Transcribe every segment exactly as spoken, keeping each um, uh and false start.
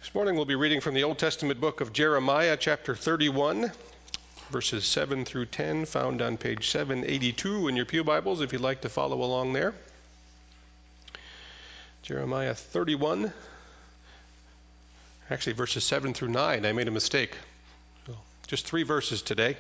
This morning we'll be reading from the Old Testament book of Jeremiah, chapter thirty-one, verses seven through ten, found on page seven eighty-two in your pew Bibles, if you'd like to follow along there. Jeremiah thirty-one, actually verses seven through nine. I made a mistake. So just three verses today.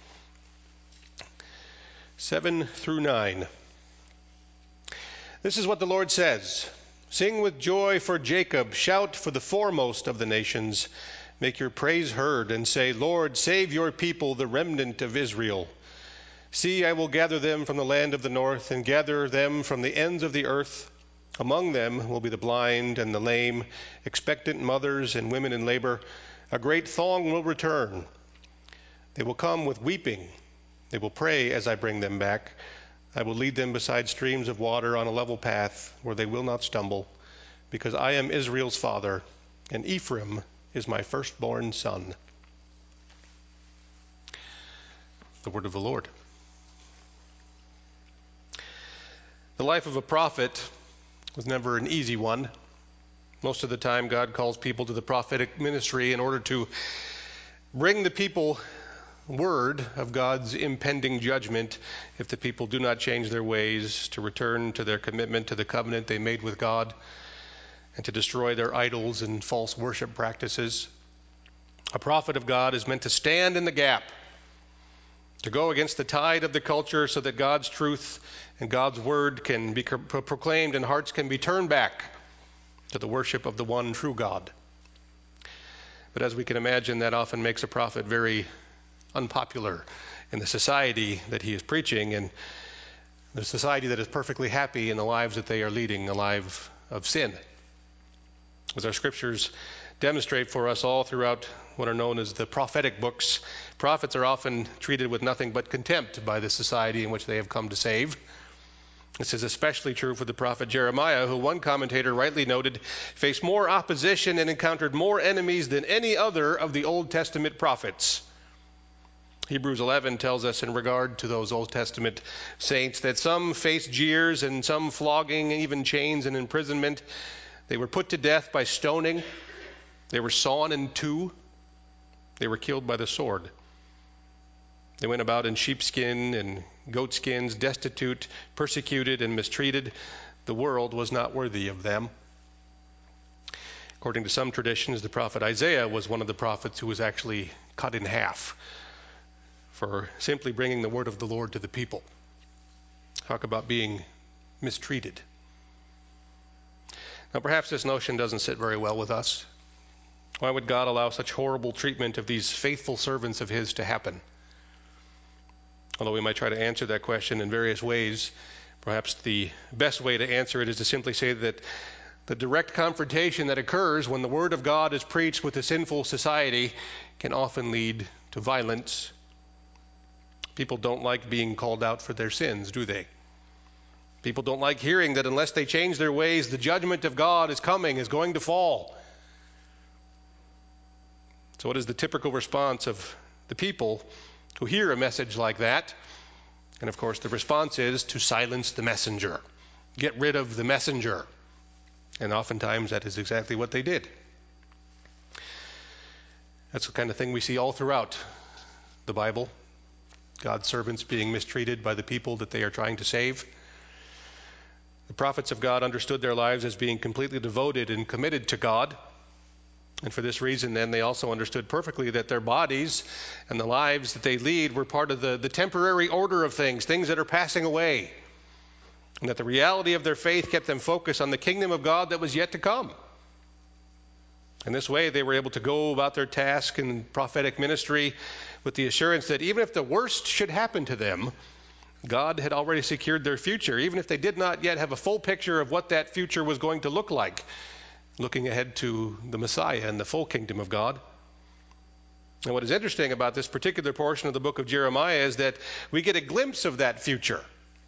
seven through nine. This is what the Lord says. Sing with joy for Jacob, shout for the foremost of the nations. Make your praise heard and say, Lord, save your people, the remnant of Israel. See, I will gather them from the land of the north and gather them from the ends of the earth. Among them will be the blind and the lame, expectant mothers and women in labor. A great throng will return. They will come with weeping. They will pray as I bring them back. I will lead them beside streams of water on a level path where they will not stumble, because I am Israel's father, and Ephraim is my firstborn son. The word of the Lord. The life of a prophet was never an easy one. Most of the time, God calls people to the prophetic ministry in order to bring the people word of God's impending judgment if the people do not change their ways, to return to their commitment to the covenant they made with God, and to destroy their idols and false worship practices. A prophet of God is meant to stand in the gap, to go against the tide of the culture so that God's truth and God's word can be proclaimed and hearts can be turned back to the worship of the one true God. But as we can imagine, that often makes a prophet very unpopular in the society that he is preaching, and the society that is perfectly happy in the lives that they are leading, a life of sin. As our scriptures demonstrate for us all throughout what are known as the prophetic books, prophets are often treated with nothing but contempt by the society in which they have come to save. This is especially true for the prophet Jeremiah, who one commentator rightly noted faced more opposition and encountered more enemies than any other of the Old Testament prophets. Hebrews eleven tells us in regard to those Old Testament saints that some faced jeers and some flogging, and even chains and imprisonment. They were put to death by stoning. They were sawn in two. They were killed by the sword. They went about in sheepskin and goatskins, destitute, persecuted, and mistreated. The world was not worthy of them. According to some traditions, the prophet Isaiah was one of the prophets who was actually cut in half for simply bringing the word of the Lord to the people. Talk about being mistreated. Now, perhaps this notion doesn't sit very well with us. Why would God allow such horrible treatment of these faithful servants of his to happen? Although we might try to answer that question in various ways, perhaps the best way to answer it is to simply say that the direct confrontation that occurs when the word of God is preached with a sinful society can often lead to violence. People don't like being called out for their sins, do they? People don't like hearing that unless they change their ways, the judgment of God is coming, is going to fall. So what is the typical response of the people who hear a message like that? And of course, the response is to silence the messenger. Get rid of the messenger. And oftentimes that is exactly what they did. That's the kind of thing we see all throughout the Bible. God's servants being mistreated by the people that they are trying to save. The prophets of God understood their lives as being completely devoted and committed to God. And for this reason, then, they also understood perfectly that their bodies and the lives that they lead were part of the, the temporary order of things, things that are passing away. And that the reality of their faith kept them focused on the kingdom of God that was yet to come. In this way, they were able to go about their task in prophetic ministry with the assurance that even if the worst should happen to them, God had already secured their future, even if they did not yet have a full picture of what that future was going to look like, looking ahead to the Messiah and the full kingdom of God. And what is interesting about this particular portion of the book of Jeremiah is that we get a glimpse of that future.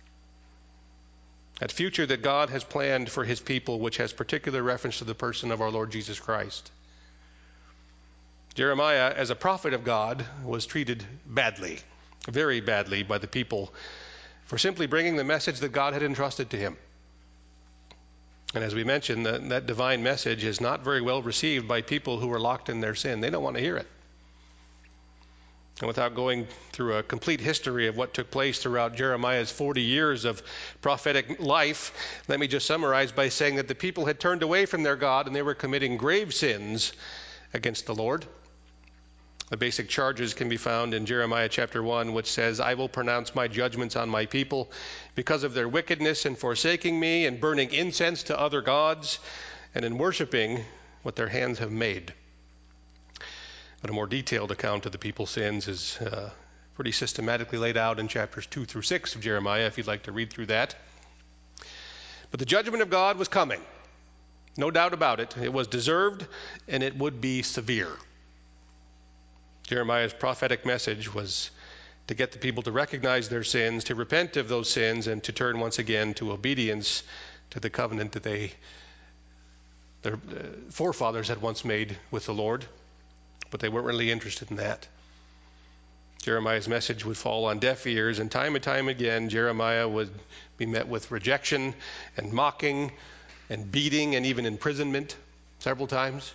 That future that God has planned for his people, which has particular reference to the person of our Lord Jesus Christ. Jeremiah, as a prophet of God, was treated badly, very badly by the people for simply bringing the message that God had entrusted to him. And as we mentioned, that, that divine message is not very well received by people who are locked in their sin. They don't want to hear it. And without going through a complete history of what took place throughout Jeremiah's forty years of prophetic life, let me just summarize by saying that the people had turned away from their God and they were committing grave sins against the Lord. The basic charges can be found in Jeremiah chapter one, which says, I will pronounce my judgments on my people because of their wickedness in forsaking me and burning incense to other gods and in worshiping what their hands have made. But a more detailed account of the people's sins is uh, pretty systematically laid out in chapters two through six of Jeremiah, if you'd like to read through that. But the judgment of God was coming. No doubt about it. It was deserved, and it would be severe. Jeremiah's prophetic message was to get the people to recognize their sins, to repent of those sins, and to turn once again to obedience to the covenant that they, their uh, forefathers had once made with the Lord. But they weren't really interested in that. Jeremiah's message would fall on deaf ears, and time and time again, Jeremiah would be met with rejection and mocking and beating and even imprisonment several times.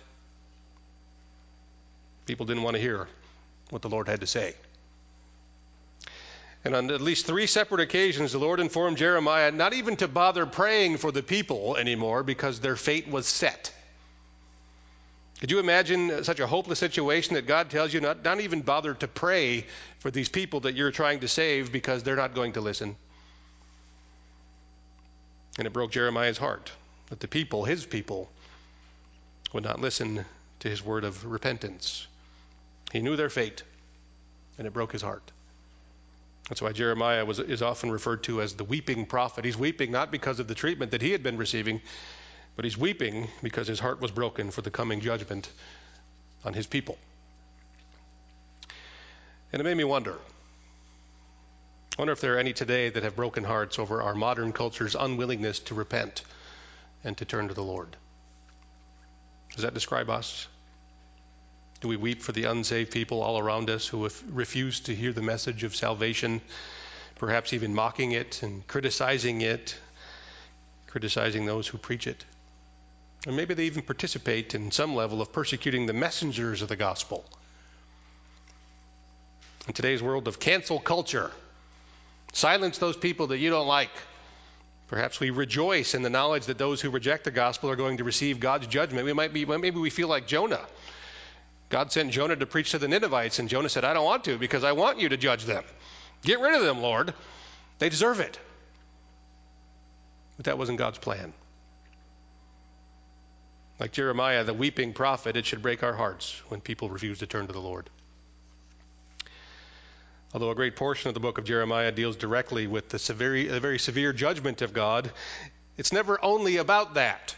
People didn't want to hear what the Lord had to say. And on at least three separate occasions, the Lord informed Jeremiah not even to bother praying for the people anymore because their fate was set. Could you imagine such a hopeless situation that God tells you not, not even bother to pray for these people that you're trying to save because they're not going to listen? And it broke Jeremiah's heart that the people, his people, would not listen to his word of repentance. He knew their fate, and it broke his heart. That's why Jeremiah was, is often referred to as the weeping prophet. He's weeping not because of the treatment that he had been receiving, but he's weeping because his heart was broken for the coming judgment on his people. And it made me wonder. I wonder if there are any today that have broken hearts over our modern culture's unwillingness to repent and to turn to the Lord. Does that describe us? Do we weep for the unsaved people all around us who have refused to hear the message of salvation, perhaps even mocking it and criticizing it, criticizing those who preach it? And maybe they even participate in some level of persecuting the messengers of the gospel. In today's world of cancel culture, silence those people that you don't like. Perhaps we rejoice in the knowledge that those who reject the gospel are going to receive God's judgment. We might be, maybe we feel like Jonah. God sent Jonah to preach to the Ninevites, and Jonah said, I don't want to because I want you to judge them. Get rid of them, Lord. They deserve it. But that wasn't God's plan. Like Jeremiah, the weeping prophet, it should break our hearts when people refuse to turn to the Lord. Although a great portion of the book of Jeremiah deals directly with the severe, the very severe judgment of God, it's never only about that.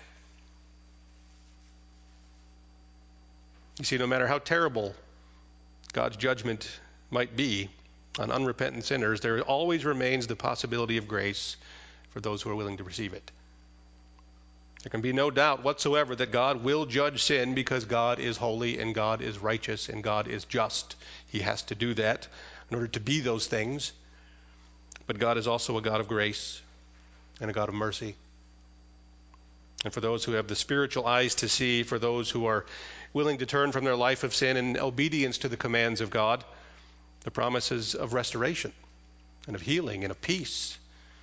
You see, no matter how terrible God's judgment might be on unrepentant sinners, there always remains the possibility of grace for those who are willing to receive it. There can be no doubt whatsoever that God will judge sin because God is holy and God is righteous and God is just. He has to do that in order to be those things. But God is also a God of grace and a God of mercy. And for those who have the spiritual eyes to see, for those who are willing to turn from their life of sin in obedience to the commands of God, the promises of restoration and of healing and of peace.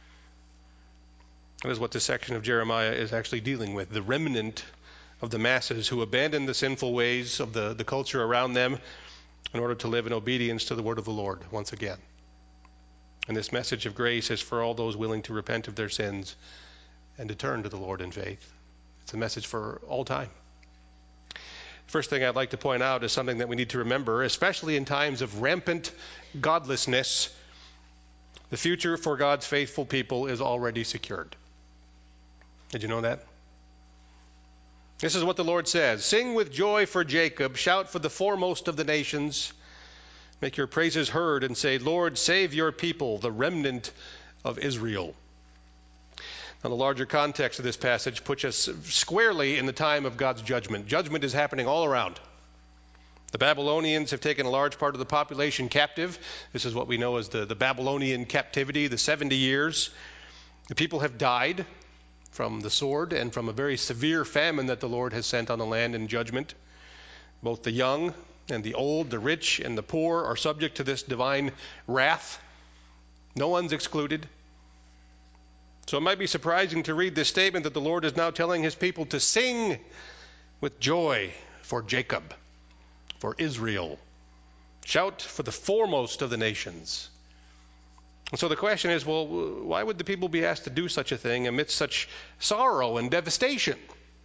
That is what this section of Jeremiah is actually dealing with, the remnant of the masses who abandon the sinful ways of the, the culture around them in order to live in obedience to the word of the Lord once again. And this message of grace is for all those willing to repent of their sins and to turn to the Lord in faith. It's a message for all time. First thing I'd like to point out is something that we need to remember, especially in times of rampant godlessness. The future for God's faithful people is already secured. Did you know that? This is what the Lord says. Sing with joy for Jacob, shout for the foremost of the nations. Make your praises heard and say, Lord, save your people, the remnant of Israel. Now, the larger context of this passage puts us squarely in the time of God's judgment. Judgment is happening all around. The Babylonians have taken a large part of the population captive. This is what we know as the, the Babylonian captivity, the seventy years. The people have died. from the sword and from a very severe famine that the Lord has sent on the land in judgment. Both the young and the old, the rich and the poor are subject to this divine wrath. No one's excluded. So it might be surprising to read this statement that the Lord is now telling his people to sing with joy for Jacob, for Israel. Shout for the foremost of the nations. And so the question is, well, why would the people be asked to do such a thing amidst such sorrow and devastation?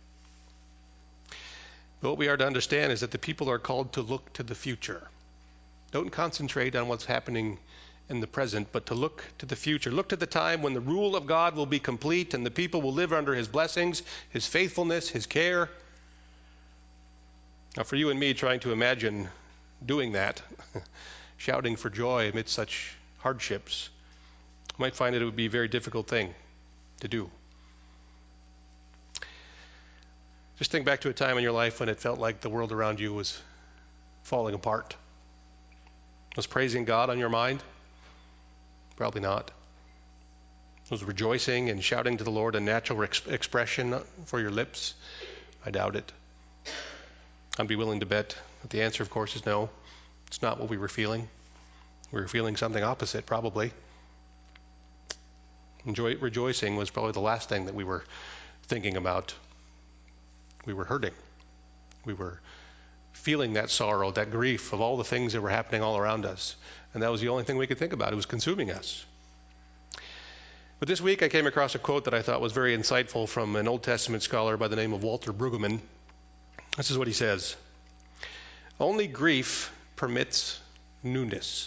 But what we are to understand is that the people are called to look to the future. Don't concentrate on what's happening in the present, but to look to the future. Look to the time when the rule of God will be complete and the people will live under his blessings, his faithfulness, his care. Now, for you and me trying to imagine doing that, shouting for joy amidst such hardships, you might find that it would be a very difficult thing to do. Just think back to a time in your life when it felt like the world around you was falling apart. Was praising God on your mind? Probably not. Was rejoicing and shouting to the Lord a natural ex- expression for your lips? I doubt it. I'd be willing to bet that the answer, of course, is no. It's not what we were feeling. We were feeling something opposite, probably. Enjoy, rejoicing was probably the last thing that we were thinking about. We were hurting. We were feeling that sorrow, that grief of all the things that were happening all around us. And that was the only thing we could think about. It was consuming us. But this week I came across a quote that I thought was very insightful from an Old Testament scholar by the name of Walter Brueggemann. This is what he says. Only grief permits newness.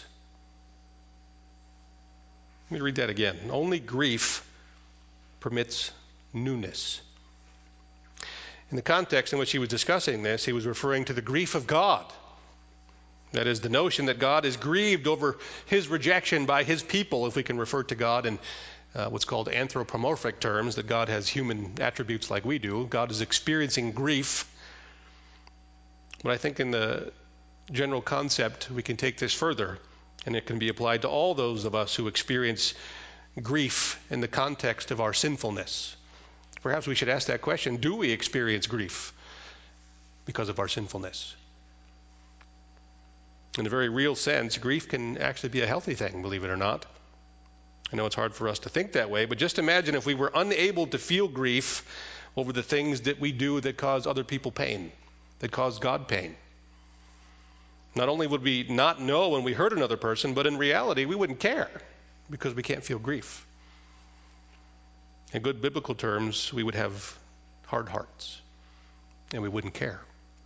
Let me read that again. Only grief permits newness. In the context in which he was discussing this, he was referring to the grief of God. That is, the notion that God is grieved over his rejection by his people, if we can refer to God in uh, what's called anthropomorphic terms, that God has human attributes like we do. God is experiencing grief. But I think in the general concept, we can take this further, and it can be applied to all those of us who experience grief in the context of our sinfulness. Perhaps we should ask that question, do we experience grief because of our sinfulness? In a very real sense, grief can actually be a healthy thing, believe it or not. I know it's hard for us to think that way, but just imagine if we were unable to feel grief over the things that we do that cause other people pain, that cause God pain. Not only would we not know when we hurt another person, but in reality, we wouldn't care because we can't feel grief. In good biblical terms, we would have hard hearts and we wouldn't care.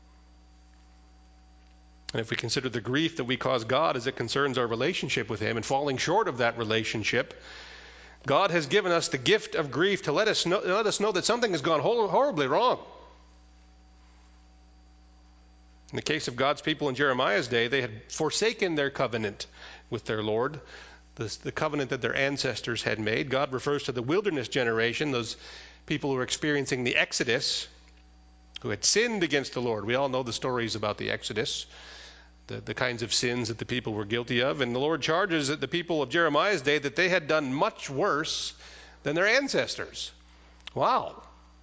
And if we consider the grief that we cause God as it concerns our relationship with him and falling short of that relationship, God has given us the gift of grief to let us know, let us know that something has gone horribly wrong. In the case of God's people in Jeremiah's day, they had forsaken their covenant with their Lord, the, the covenant that their ancestors had made. God refers to the wilderness generation, those people who were experiencing the Exodus, who had sinned against the Lord. We all know the stories about the Exodus, the, the kinds of sins that the people were guilty of. And the Lord charges the people of Jeremiah's day that they had done much worse than their ancestors. Wow.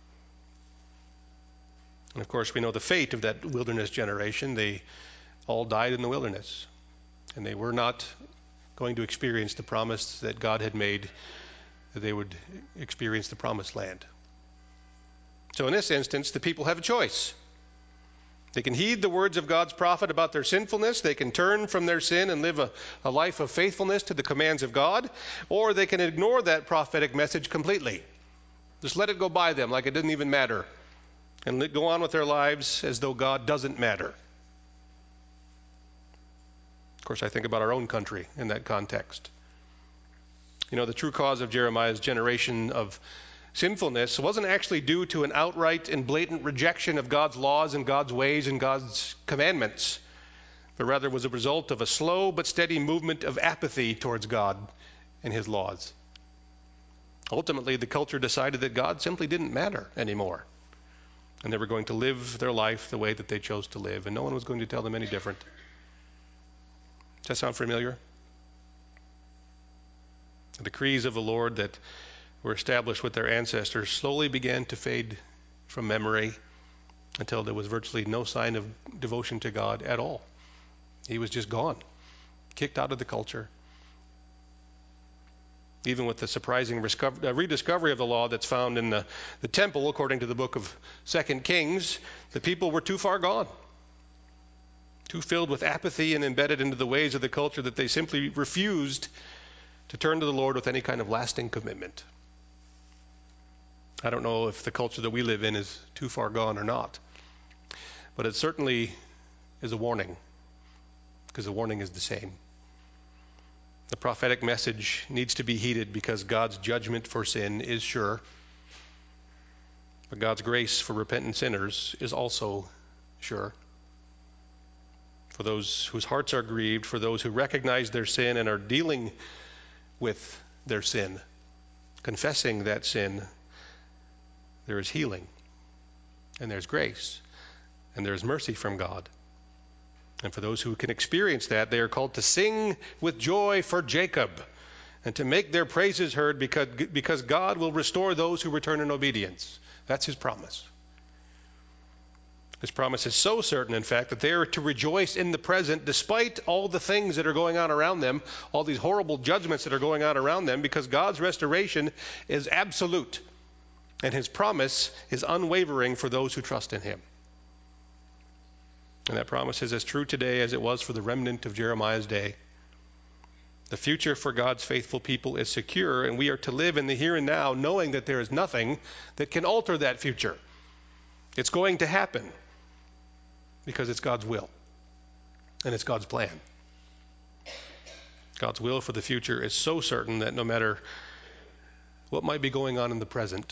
And of course, we know the fate of that wilderness generation. They all died in the wilderness. And they were not going to experience the promise that God had made, that they would experience the promised land. So in this instance, the people have a choice. They can heed the words of God's prophet about their sinfulness. They can turn from their sin and live a, a life of faithfulness to the commands of God. Or they can ignore that prophetic message completely. Just let it go by them like it didn't even matter. And let, go on with their lives as though God doesn't matter. Of course, I think about our own country in that context. You know, the true cause of Jeremiah's generation of sinfulness wasn't actually due to an outright and blatant rejection of God's laws and God's ways and God's commandments, but rather was a result of a slow but steady movement of apathy towards God and his laws. Ultimately, the culture decided that God simply didn't matter anymore, and they were going to live their life the way that they chose to live, and no one was going to tell them any different. Does that sound familiar? The decrees of the Lord that were established with their ancestors slowly began to fade from memory until there was virtually no sign of devotion to God at all. He was just gone, kicked out of the culture. Even with the surprising rediscovery of the law that's found in the, the temple, according to the book of Second Kings, the people were too far gone, too filled with apathy and embedded into the ways of the culture that they simply refused to turn to the Lord with any kind of lasting commitment. I don't know if the culture that we live in is too far gone or not, but it certainly is a warning, because the warning is the same. The prophetic message needs to be heeded because God's judgment for sin is sure, but God's grace for repentant sinners is also sure. For those whose hearts are grieved, for those who recognize their sin and are dealing with their sin, confessing that sin, there is healing, and there's grace, and there's mercy from God. And for those who can experience that, they are called to sing with joy for Jacob and to make their praises heard because, because God will restore those who return in obedience. That's his promise. His promise is so certain, in fact, that they are to rejoice in the present despite all the things that are going on around them, all these horrible judgments that are going on around them, because God's restoration is absolute and his promise is unwavering for those who trust in him. And that promise is as true today as it was for the remnant of Jeremiah's day. The future for God's faithful people is secure, and we are to live in the here and now knowing that there is nothing that can alter that future. It's going to happen because it's God's will and it's God's plan. God's will for the future is so certain that no matter what might be going on in the present,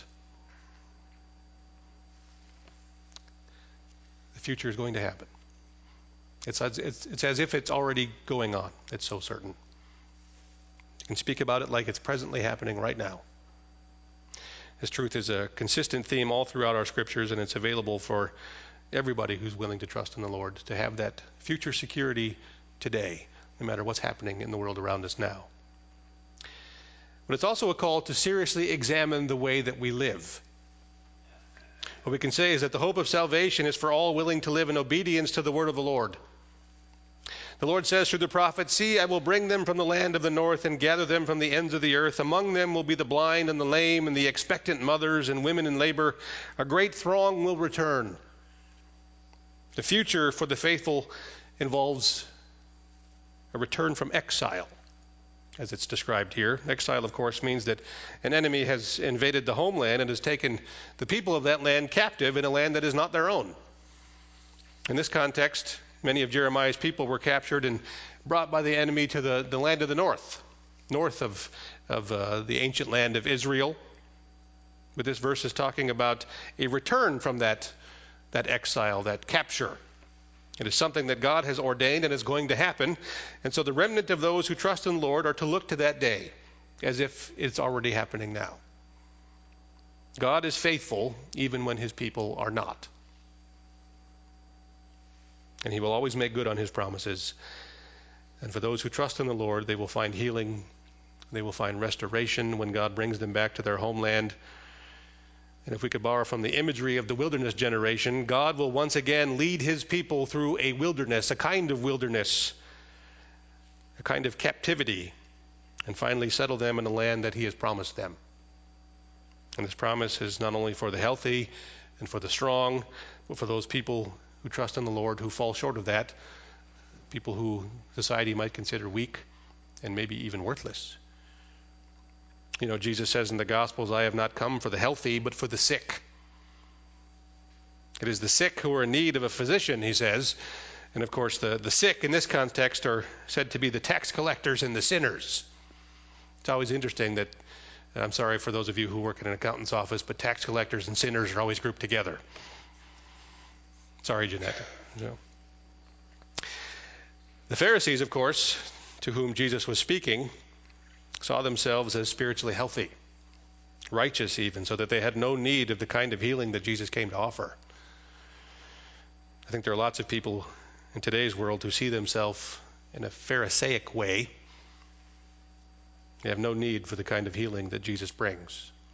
the future is going to happen. It's as, it's, it's as if it's already going on. It's so certain. You can speak about it like it's presently happening right now. This truth is a consistent theme all throughout our scriptures, and it's available for everybody who's willing to trust in the Lord to have that future security today, no matter what's happening in the world around us now. But it's also a call to seriously examine the way that we live. What we can say is that the hope of salvation is for all willing to live in obedience to the word of the Lord. The Lord says through the prophet, "See, I will bring them from the land of the north and gather them from the ends of the earth. Among them will be the blind and the lame and the expectant mothers and women in labor. A great throng will return." The future for the faithful involves a return from exile, as it's described here. Exile, of course, means that an enemy has invaded the homeland and has taken the people of that land captive in a land that is not their own. In this context, many of Jeremiah's people were captured and brought by the enemy to the, the land of the north, north of, of uh, the ancient land of Israel. But this verse is talking about a return from that, that exile, that capture. It is something that God has ordained and is going to happen. And so the remnant of those who trust in the Lord are to look to that day as if it's already happening now. God is faithful even when his people are not. And he will always make good on his promises. And for those who trust in the Lord, they will find healing. They will find restoration when God brings them back to their homeland. And if we could borrow from the imagery of the wilderness generation, God will once again lead his people through a wilderness, a kind of wilderness, a kind of captivity, and finally settle them in a land that he has promised them. And this promise is not only for the healthy and for the strong, but for those people who trust in the Lord who fall short of that, people who society might consider weak and maybe even worthless. You know, Jesus says in the Gospels, "I have not come for the healthy, but for the sick." It is the sick who are in need of a physician, he says. And of course, the, the sick in this context are said to be the tax collectors and the sinners. It's always interesting that, I'm sorry for those of you who work in an accountant's office, but tax collectors and sinners are always grouped together. Sorry, Jeanette. No. The Pharisees, of course, to whom Jesus was speaking, saw themselves as spiritually healthy, righteous even, so that they had no need of the kind of healing that Jesus came to offer. I think there are lots of people in today's world who see themselves in a Pharisaic way. They have no need for the kind of healing that Jesus brings.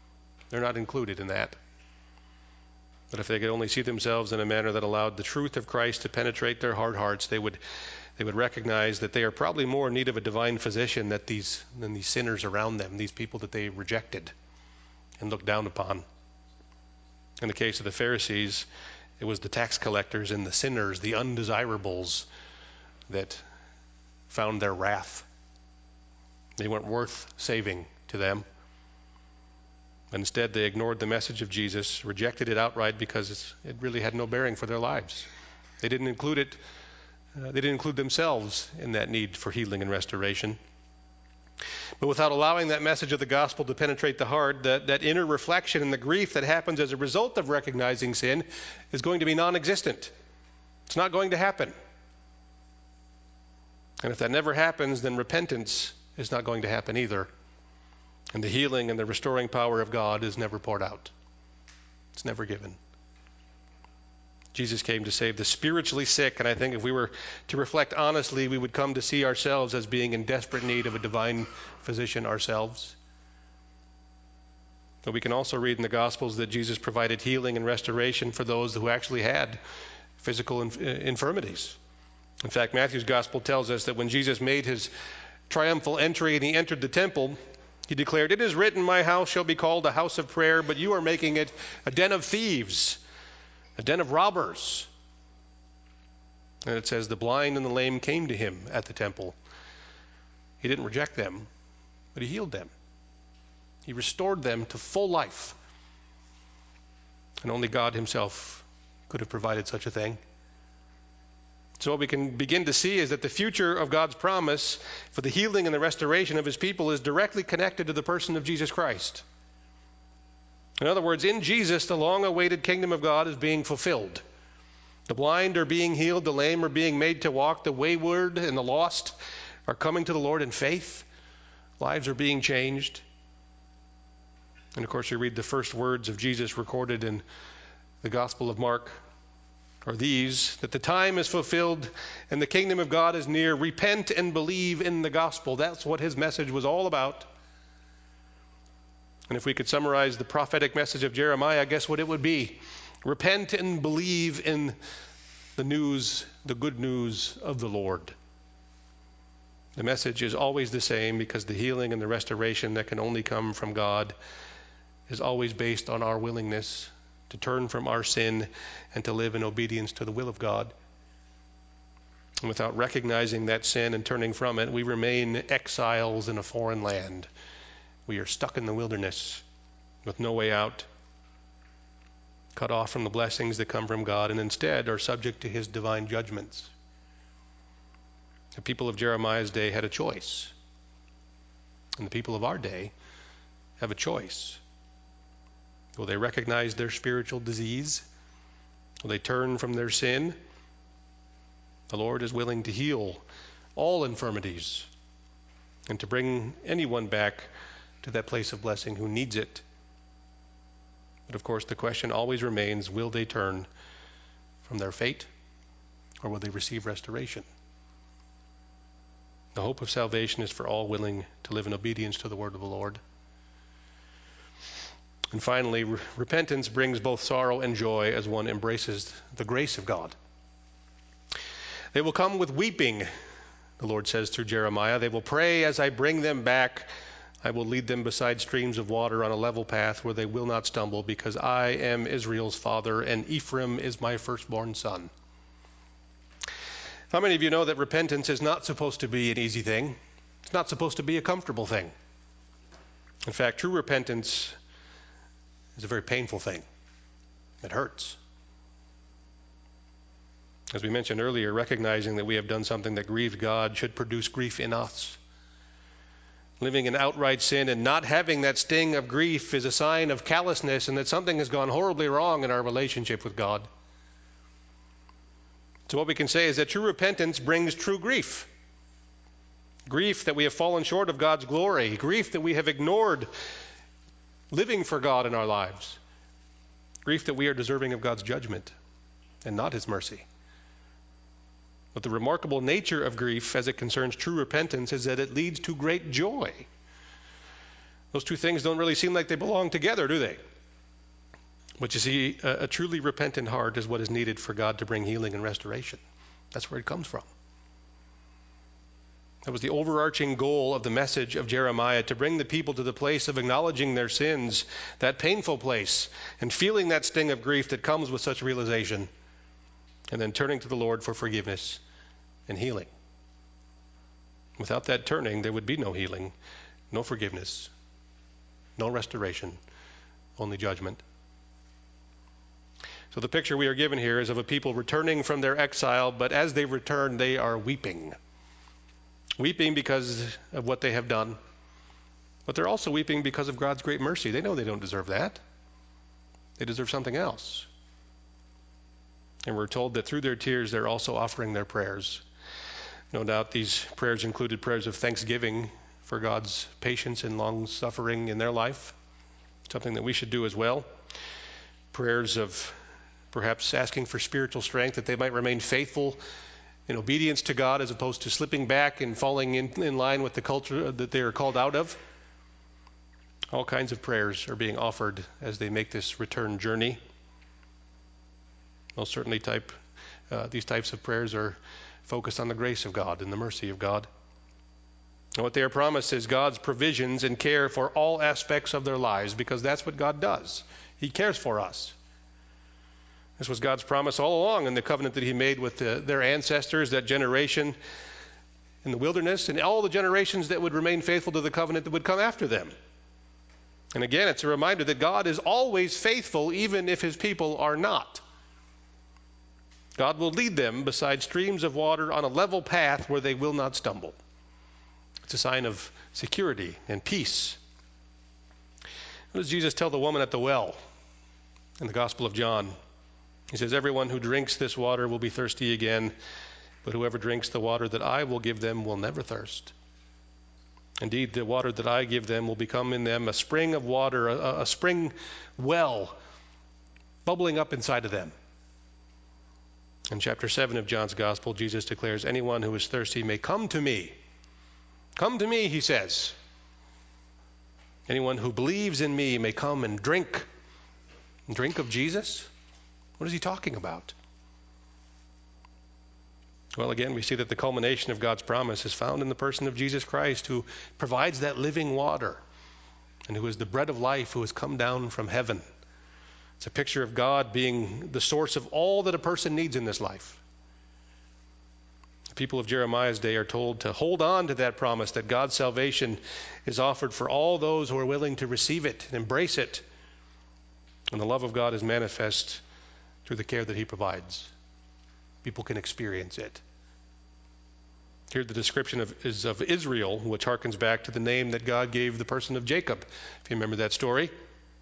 They're not included in that. But if they could only see themselves in a manner that allowed the truth of Christ to penetrate their hard hearts, they would they would recognize that they are probably more in need of a divine physician than these, than these sinners around them, these people that they rejected and looked down upon. In the case of the Pharisees, it was the tax collectors and the sinners, the undesirables, that found their wrath. They weren't worth saving to them. Instead, they ignored the message of Jesus, rejected it outright because it really had no bearing for their lives. They didn't include it. Uh, they didn't include themselves in that need for healing and restoration. But without allowing that message of the gospel to penetrate the heart, that, that inner reflection and the grief that happens as a result of recognizing sin is going to be non-existent. It's not going to happen. And if that never happens, then repentance is not going to happen either. And the healing and the restoring power of God is never poured out. It's never given. Jesus came to save the spiritually sick, and I think if we were to reflect honestly, we would come to see ourselves as being in desperate need of a divine physician ourselves. But we can also read in the Gospels that Jesus provided healing and restoration for those who actually had physical inf- infirmities. In fact, Matthew's Gospel tells us that when Jesus made his triumphal entry and he entered the temple, he declared, "It is written, my house shall be called a house of prayer, but you are making it a den of thieves, a den of robbers." And it says the blind and the lame came to him at the temple. He didn't reject them, but he healed them. He restored them to full life. And only God himself could have provided such a thing. So what we can begin to see is that the future of God's promise for the healing and the restoration of his people is directly connected to the person of Jesus Christ. In other words, in Jesus, the long-awaited kingdom of God is being fulfilled. The blind are being healed, the lame are being made to walk, the wayward and the lost are coming to the Lord in faith. Lives are being changed. And of course, you read the first words of Jesus recorded in the Gospel of Mark are these, that the time is fulfilled and the kingdom of God is near. Repent and believe in the gospel. That's what his message was all about. And if we could summarize the prophetic message of Jeremiah, guess what it would be? Repent and believe in the news, the good news of the Lord. The message is always the same because the healing and the restoration that can only come from God is always based on our willingness to turn from our sin and to live in obedience to the will of God. And without recognizing that sin and turning from it, we remain exiles in a foreign land. We are stuck in the wilderness with no way out, cut off from the blessings that come from God, and instead are subject to his divine judgments. The people of Jeremiah's day had a choice, and the people of our day have a choice. Will they recognize their spiritual disease? Will they turn from their sin? The Lord is willing to heal all infirmities and to bring anyone back to that place of blessing who needs it. But of course, the question always remains, will they turn from their fate or will they receive restoration? The hope of salvation is for all willing to live in obedience to the word of the Lord. And finally, re- repentance brings both sorrow and joy as one embraces the grace of God. They will come with weeping, the Lord says through Jeremiah. They will pray as I bring them back. I will lead them beside streams of water on a level path where they will not stumble, because I am Israel's father and Ephraim is my firstborn son. How many of you know that repentance is not supposed to be an easy thing? It's not supposed to be a comfortable thing. In fact, true repentance is a very painful thing. It hurts. As we mentioned earlier, recognizing that we have done something that grieved God should produce grief in us. Living in outright sin and not having that sting of grief is a sign of callousness and that something has gone horribly wrong in our relationship with God. So what we can say is that true repentance brings true grief. Grief that we have fallen short of God's glory. Grief that we have ignored living for God in our lives. Grief that we are deserving of God's judgment and not his mercy. But the remarkable nature of grief as it concerns true repentance is that it leads to great joy. Those two things don't really seem like they belong together, do they? But you see, a, a truly repentant heart is what is needed for God to bring healing and restoration. That's where it comes from. That was the overarching goal of the message of Jeremiah, to bring the people to the place of acknowledging their sins, that painful place, and feeling that sting of grief that comes with such realization, and then turning to the Lord for forgiveness and healing. Without that turning, there would be no healing, no forgiveness, no restoration, only judgment. So the picture we are given here is of a people returning from their exile, but as they return, they are weeping. Weeping because of what they have done, but they're also weeping because of God's great mercy. They know they don't deserve that. They deserve something else. And we're told that through their tears, they're also offering their prayers. No doubt these prayers included prayers of thanksgiving for God's patience and long-suffering in their life, something that we should do as well. Prayers of perhaps asking for spiritual strength, that they might remain faithful in obedience to God as opposed to slipping back and falling in, in line with the culture that they are called out of. All kinds of prayers are being offered as they make this return journey. Most certainly type, uh, these types of prayers are focused on the grace of God and the mercy of God. And what they are promised is God's provisions and care for all aspects of their lives, because that's what God does. He cares for us. This was God's promise all along in the covenant that he made with the, their ancestors, that generation in the wilderness, and all the generations that would remain faithful to the covenant that would come after them. And again, it's a reminder that God is always faithful, even if his people are not. God will lead them beside streams of water on a level path where they will not stumble. It's a sign of security and peace. What does Jesus tell the woman at the well in the Gospel of John? He says, "Everyone who drinks this water will be thirsty again, but whoever drinks the water that I will give them will never thirst. Indeed, the water that I give them will become in them a spring of water, a, a spring well bubbling up inside of them." In chapter seven of John's Gospel, Jesus declares, "Anyone who is thirsty may come to me." Come to me, he says. "Anyone who believes in me may come and drink." Drink of Jesus? What is he talking about? Well, again, we see that the culmination of God's promise is found in the person of Jesus Christ, who provides that living water and who is the bread of life, who has come down from heaven. It's a picture of God being the source of all that a person needs in this life. The people of Jeremiah's day are told to hold on to that promise, that God's salvation is offered for all those who are willing to receive it and embrace it. And the love of God is manifest through the care that he provides. People can experience it. Here the description of, is of Israel, which harkens back to the name that God gave the person of Jacob, if you remember that story.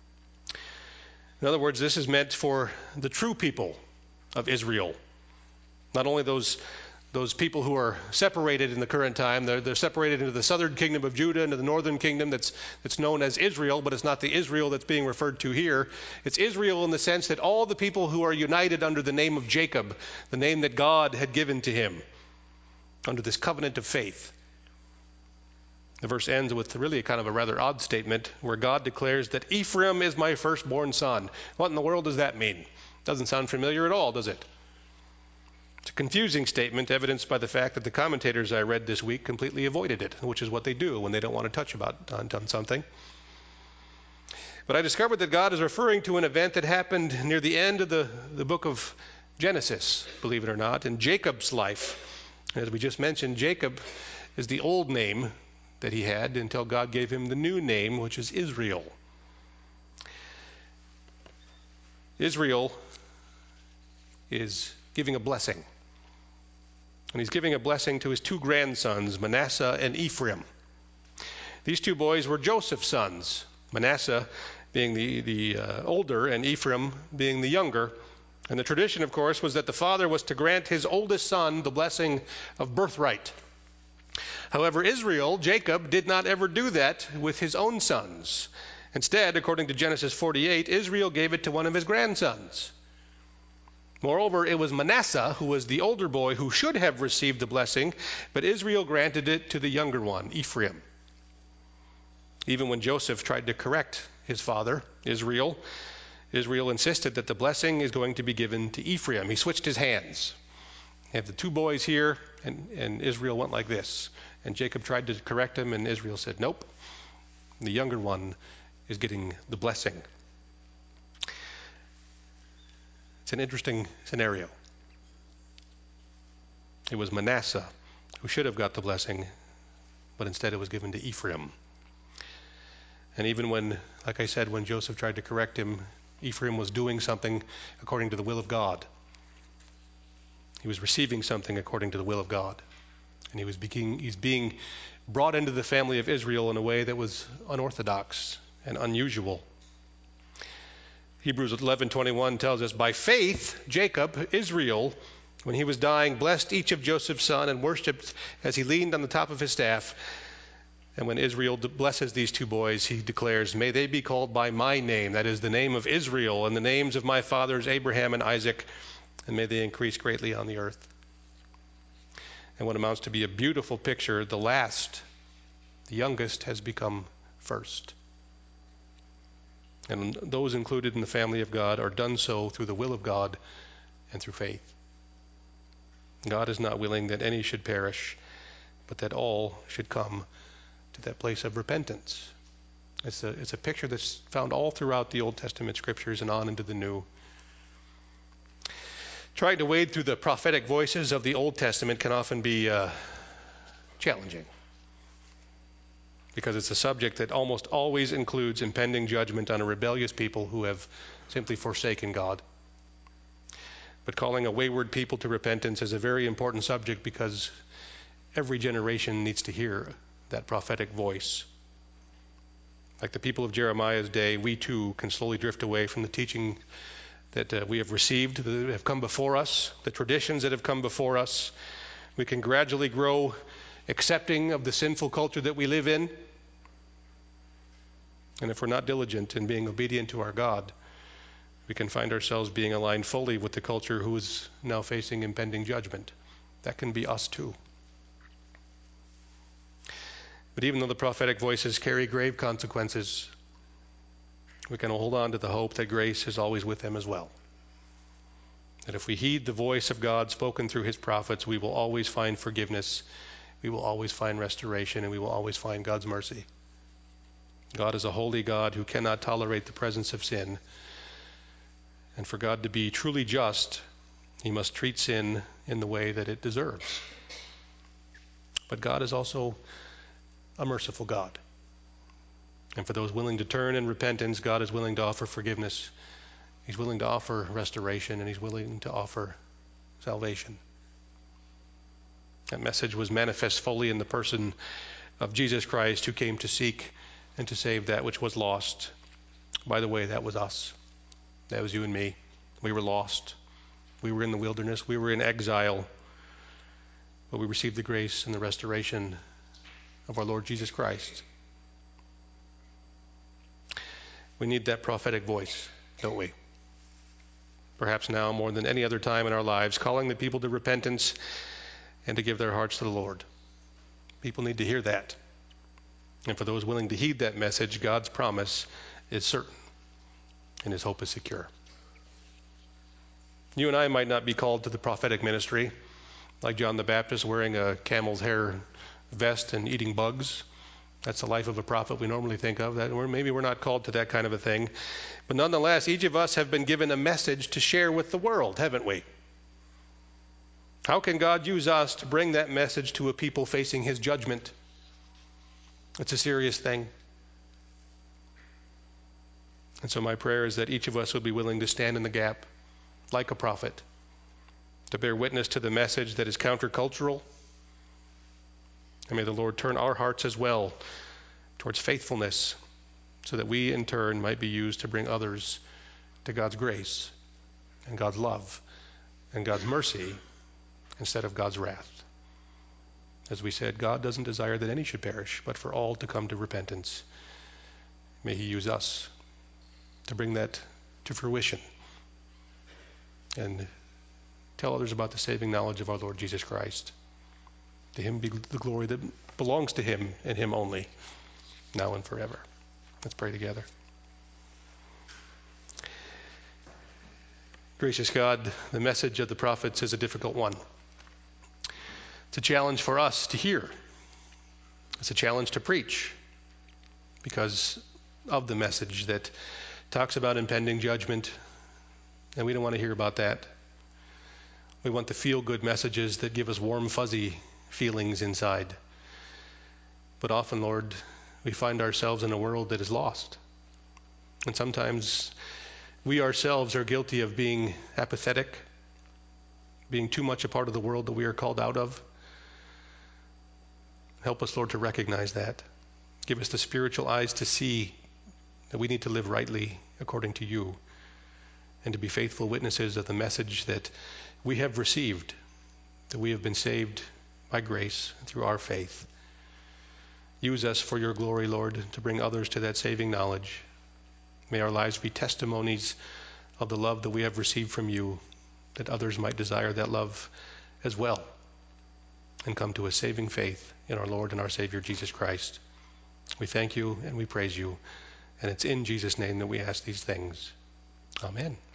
In other words, this is meant for the true people of Israel. Not only those those people who are separated in the current time. They're, they're separated into the southern kingdom of Judah, into the northern kingdom that's, that's known as Israel, but it's not the Israel that's being referred to here. It's Israel in the sense that all the people who are united under the name of Jacob, the name that God had given to him, under this covenant of faith. The verse ends with really a kind of a rather odd statement where God declares that Ephraim is my firstborn son. What in the world does that mean? Doesn't sound familiar at all, does it? It's a confusing statement, evidenced by the fact that the commentators I read this week completely avoided it, which is what they do when they don't want to touch about on, on something. But I discovered that God is referring to an event that happened near the end of the, the book of Genesis, believe it or not, in Jacob's life. As we just mentioned, Jacob is the old name that he had until God gave him the new name, which is Israel. Israel is giving a blessing. And he's giving a blessing to his two grandsons, Manasseh and Ephraim. These two boys were Joseph's sons, Manasseh being the, the uh, older and Ephraim being the younger. And the tradition, of course, was that the father was to grant his oldest son the blessing of birthright. However, Israel, Jacob, did not ever do that with his own sons. Instead, according to Genesis forty-eight, Israel gave it to one of his grandsons. Moreover, it was Manasseh, who was the older boy, who should have received the blessing, but Israel granted it to the younger one, Ephraim. Even when Joseph tried to correct his father, Israel, Israel insisted that the blessing is going to be given to Ephraim. He switched his hands. You have the two boys here, and, and Israel went like this. And Jacob tried to correct him, and Israel said, nope. The younger one is getting the blessing. It's an interesting scenario. It was Manasseh who should have got the blessing, but instead it was given to Ephraim. And even when, like I said, when Joseph tried to correct him, Ephraim was doing something according to the will of God. He was receiving something according to the will of God. And he was being, he's being brought into the family of Israel in a way that was unorthodox and unusual. Hebrews eleven twenty-one tells us, by faith, Jacob, Israel, when he was dying, blessed each of Joseph's sons and worshipped as he leaned on the top of his staff. And when Israel blesses these two boys, he declares, may they be called by my name, that is the name of Israel, and the names of my fathers Abraham and Isaac, and may they increase greatly on the earth. And what amounts to be a beautiful picture, the last, the youngest, has become first. And those included in the family of God are done so through the will of God and through faith. God is not willing that any should perish, but that all should come to that place of repentance. It's a, it's a picture that's found all throughout the Old Testament scriptures and on into the New. Trying to wade through the prophetic voices of the Old Testament can often be uh, challenging, because it's a subject that almost always includes impending judgment on a rebellious people who have simply forsaken God. But calling a wayward people to repentance is a very important subject, because every generation needs to hear that prophetic voice. Like the people of Jeremiah's day, we too can slowly drift away from the teaching that uh, we have received, that have come before us, the traditions that have come before us. We can gradually grow accepting of the sinful culture that we live in. And if we're not diligent in being obedient to our God, we can find ourselves being aligned fully with the culture who is now facing impending judgment. That can be us too. But even though the prophetic voices carry grave consequences, we can hold on to the hope that grace is always with them as well. That if we heed the voice of God spoken through his prophets, we will always find forgiveness, we will always find restoration, and we will always find God's mercy. God is a holy God who cannot tolerate the presence of sin. And for God to be truly just, he must treat sin in the way that it deserves. But God is also a merciful God. And for those willing to turn in repentance, God is willing to offer forgiveness. He's willing to offer restoration, and he's willing to offer salvation. That message was manifest fully in the person of Jesus Christ, who came to seek and to save that which was lost. By the way, that was us. That was you and me. We were lost. We were in the wilderness. We were in exile. But we received the grace and the restoration of our Lord Jesus Christ. We need that prophetic voice, don't we? Perhaps now more than any other time in our lives, calling the people to repentance and to give their hearts to the Lord. People need to hear that. And for those willing to heed that message, God's promise is certain and his hope is secure. You and I might not be called to the prophetic ministry like John the Baptist, wearing a camel's hair vest and eating bugs. That's the life of a prophet we normally think of. That maybe we're not called to that kind of a thing. But nonetheless, each of us have been given a message to share with the world, haven't we? How can God use us to bring that message to a people facing his judgment? It's a serious thing. And so my prayer is that each of us would be willing to stand in the gap like a prophet, to bear witness to the message that is countercultural. And may the Lord turn our hearts as well towards faithfulness, so that we in turn might be used to bring others to God's grace and God's love and God's mercy instead of God's wrath. As we said, God doesn't desire that any should perish, but for all to come to repentance. May he use us to bring that to fruition and tell others about the saving knowledge of our Lord Jesus Christ. To him be the glory that belongs to him and him only. now and forever. Let's pray together. Gracious God, the message of the prophets is a difficult one. It's a challenge for us to hear. It's a challenge to preach because of the message that talks about impending judgment, and we don't want to hear about that. We want the feel-good messages that give us warm, fuzzy feelings inside. But often, Lord, we find ourselves in a world that is lost. And sometimes we ourselves are guilty of being apathetic, being too much a part of the world that we are called out of. Help us, Lord, to recognize that. Give us the spiritual eyes to see that we need to live rightly according to you and to be faithful witnesses of the message that we have received, that we have been saved by grace through our faith. Use us for your glory, Lord, to bring others to that saving knowledge. May our lives be testimonies of the love that we have received from you, that others might desire that love as well and come to a saving faith in our Lord and our Savior, Jesus Christ. We thank you and we praise you, and it's in Jesus' name that we ask these things. Amen.